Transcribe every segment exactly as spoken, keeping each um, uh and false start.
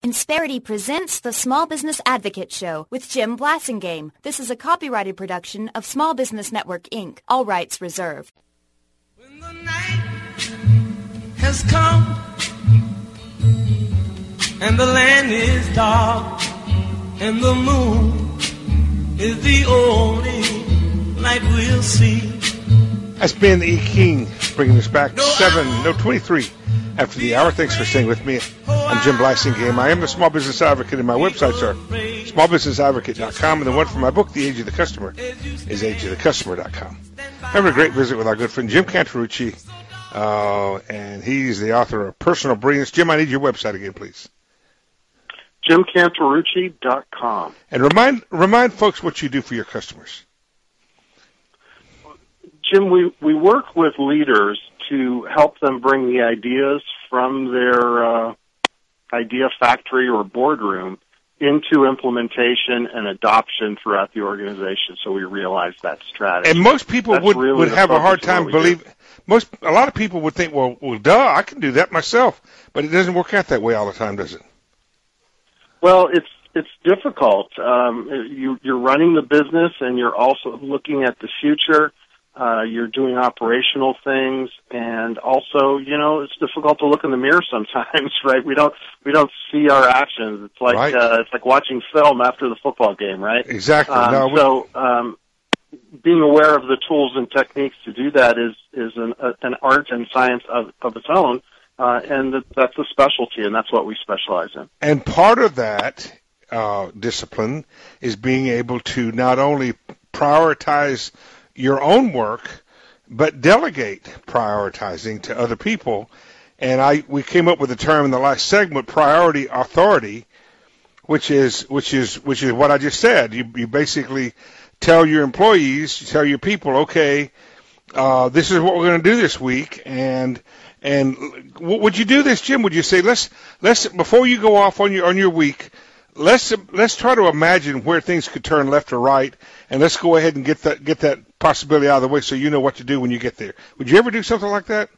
Insperity presents the Small Business Advocate Show with Jim Blasingame. This is a copyrighted production of Small Business Network, Incorporated. All rights reserved. When the night has come and the land is dark and the moon is the only light we'll see. That's Ben E. King bringing us back to seven, no, twenty-three after the hour. Thanks for staying with me. I'm Jim Blasingame. I am the Small Business Advocate, and my websites are small business advocate dot com, and the one for my book, The Age of the Customer, is age of the customer dot com. Having a great visit with our good friend Jim Cantarucci, uh, and he's the author of Personal Brilliance. Jim, I need your website again, please. jim cantarucci dot com. And remind remind folks what you do for your customers. Jim, we, we work with leaders to help them bring the ideas from their uh, idea factory or boardroom into implementation and adoption throughout the organization, so we realize that strategy. And most people That's would, really would have a hard time believing. Most a lot of people would think, well, well, duh, I can do that myself, but it doesn't work out that way all the time, does it? Well, it's it's difficult. Um, you, you're running the business, and you're also looking at the future. Uh, you're doing operational things, and also, you know, it's difficult to look in the mirror sometimes, right? We don't we don't see our actions. It's like right. uh, it's like watching film after the football game, right? Exactly. Um, no, we... So, um, being aware of the tools and techniques to do that is is an, uh, an art and science of, of its own, uh, and that's a specialty, and that's what we specialize in. And part of that uh, discipline is being able to not only prioritize your own work, but delegate prioritizing to other people. And I we came up with a term in the last segment, priority authority, which is which is which is what I just said. You you basically tell your employees, you tell your people, okay, uh, this is what we're going to do this week, and and would you do this, Jim? Would you say let's let's before you go off on your on your week, let's let's try to imagine where things could turn left or right, and let's go ahead and get that get that possibility out of the way so you know what to do when you get there. Would you ever do something like that?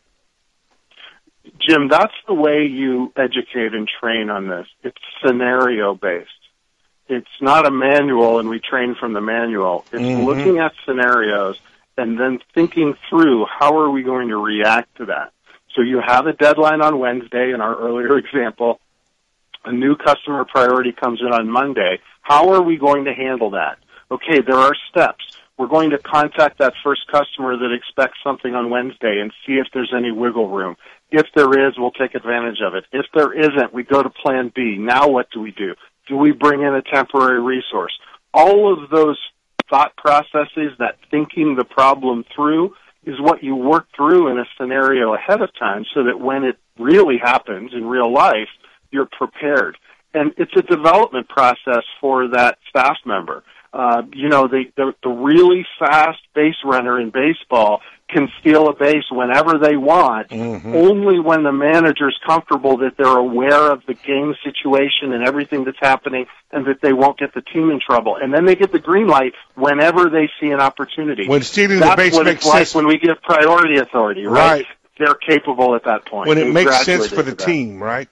Jim, that's the way you educate and train on this. It's scenario-based. It's not a manual and we train from the manual. It's mm-hmm. looking at scenarios and then thinking through how are we going to react to that. So you have a deadline on Wednesday in our earlier example. A new customer priority comes in on Monday. How are we going to handle that? Okay, there are steps. We're going to contact that first customer that expects something on Wednesday and see if there's any wiggle room. If there is, we'll take advantage of it. If there isn't, we go to plan B. Now what do we do? Do we bring in a temporary resource? All of those thought processes, that thinking the problem through, is what you work through in a scenario ahead of time so that when it really happens in real life, you're prepared. And it's a development process for that staff member. Uh, you know, the, the, the really fast base runner in baseball can steal a base whenever they want, mm-hmm. only when the manager's comfortable that they're aware of the game situation and everything that's happening and that they won't get the team in trouble. And then they get the green light whenever they see an opportunity. When stealing that's the base what makes it's sense. like when we give priority authority, right? Right. They're capable at that point. When it They've makes sense for the that. team, right?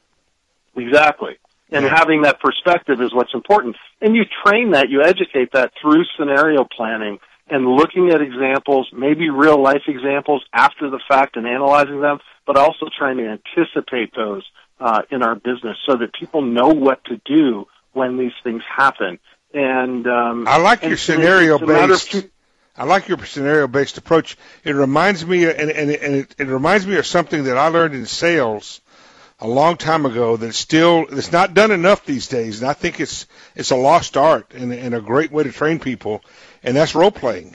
Exactly. And yeah. having that perspective is what's important. And you train that, you educate that through scenario planning and looking at examples, maybe real-life examples after the fact and analyzing them, but also trying to anticipate those uh, in our business so that people know what to do when these things happen. And um, I like and your scenario-based. Of, I like your scenario-based approach. It reminds me, and, and, and it, it reminds me of something that I learned in sales a long time ago that's still it's not done enough these days, and I think it's it's a lost art and, and a great way to train people, and that's role playing.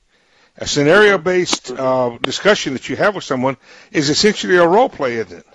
A scenario-based uh, discussion that you have with someone is essentially a role play, isn't it?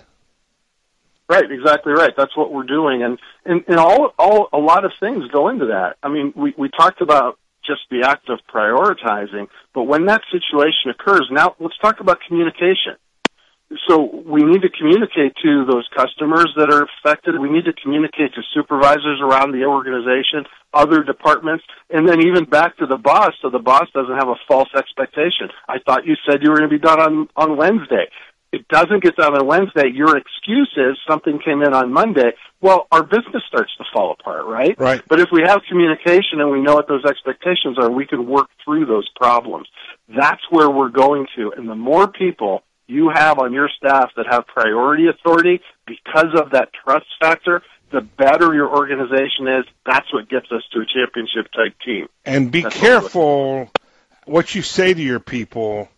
Right, exactly right. That's what we're doing, and and, and all all a lot of things go into that. I mean, we we talked about just the act of prioritizing, but when that situation occurs, now let's talk about communication. So we need to communicate to those customers that are affected. We need to communicate to supervisors around the organization, other departments, and then even back to the boss so the boss doesn't have a false expectation. I thought you said you were going to be done on, on Wednesday. it doesn't get done on Wednesday, your excuse is something came in on Monday. Well, our business starts to fall apart, right? Right. But if we have communication and we know what those expectations are, we can work through those problems. That's where we're going to. And the more people you have on your staff that have priority authority because of that trust factor, the better your organization is. That's what gets us to a championship-type team. And be That's careful what, what you say to your people,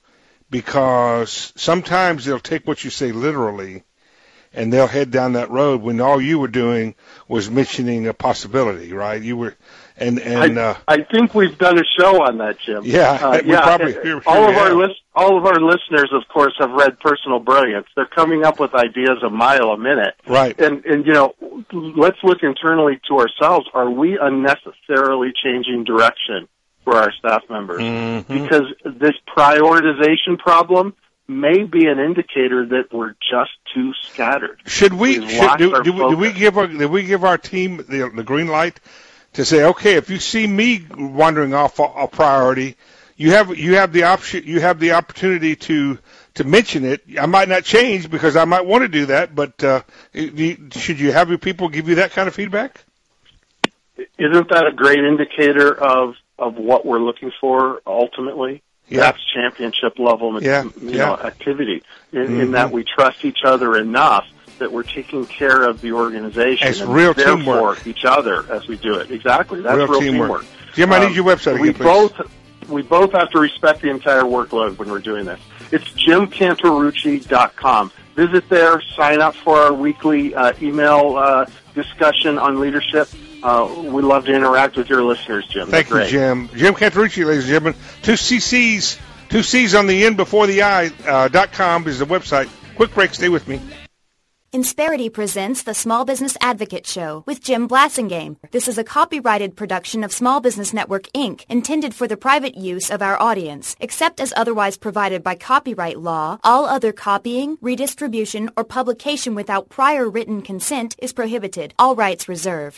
because sometimes they'll take what you say literally, and they'll head down that road when all you were doing was mentioning a possibility, right? You were, and and I, uh, I think we've done a show on that, Jim. Yeah, uh, we yeah. probably here, here all of we our have. list, all of our listeners, of course, have read Personal Brilliance. They're coming up with ideas a mile a minute, right? And and you know, let's look internally to ourselves. Are we unnecessarily changing direction for our staff members? Mm-hmm. Because this prioritization problem may be an indicator that we're just too scattered. Should we? We've Should, lost do, our do, we do we focus. give our do we give our team the, the green light to say, okay, if you see me wandering off a, a priority, you have you have the option, you have the opportunity to to mention it. I might not change because I might want to do that, but uh, should you have your people give you that kind of feedback? Isn't that a great indicator of of what we're looking for ultimately? Yeah. That's championship level, Yeah. you Yeah. know, activity. In, Mm-hmm. in that we trust each other enough that we're taking care of the organization It's and real therefore teamwork. each other as we do it. Exactly. That's Real real, teamwork. Jim, I need your website again, we please. both we both have to respect the entire workload when we're doing this. It's jim cantorucci dot com. Visit there, sign up for our weekly uh, email uh, discussion on leadership. Uh, we love to interact with your listeners, Jim. Thank They're you, great. Jim. Jim Cantorucci, ladies and gentlemen. Two C C's, two C's on the end before the I, uh, dot com is the website. Quick break. Stay with me. Insperity presents the Small Business Advocate Show with Jim Blassingame. This is a copyrighted production of Small Business Network, Incorporated, intended for the private use of our audience. Except as otherwise provided by copyright law, all other copying, redistribution, or publication without prior written consent is prohibited. All rights reserved.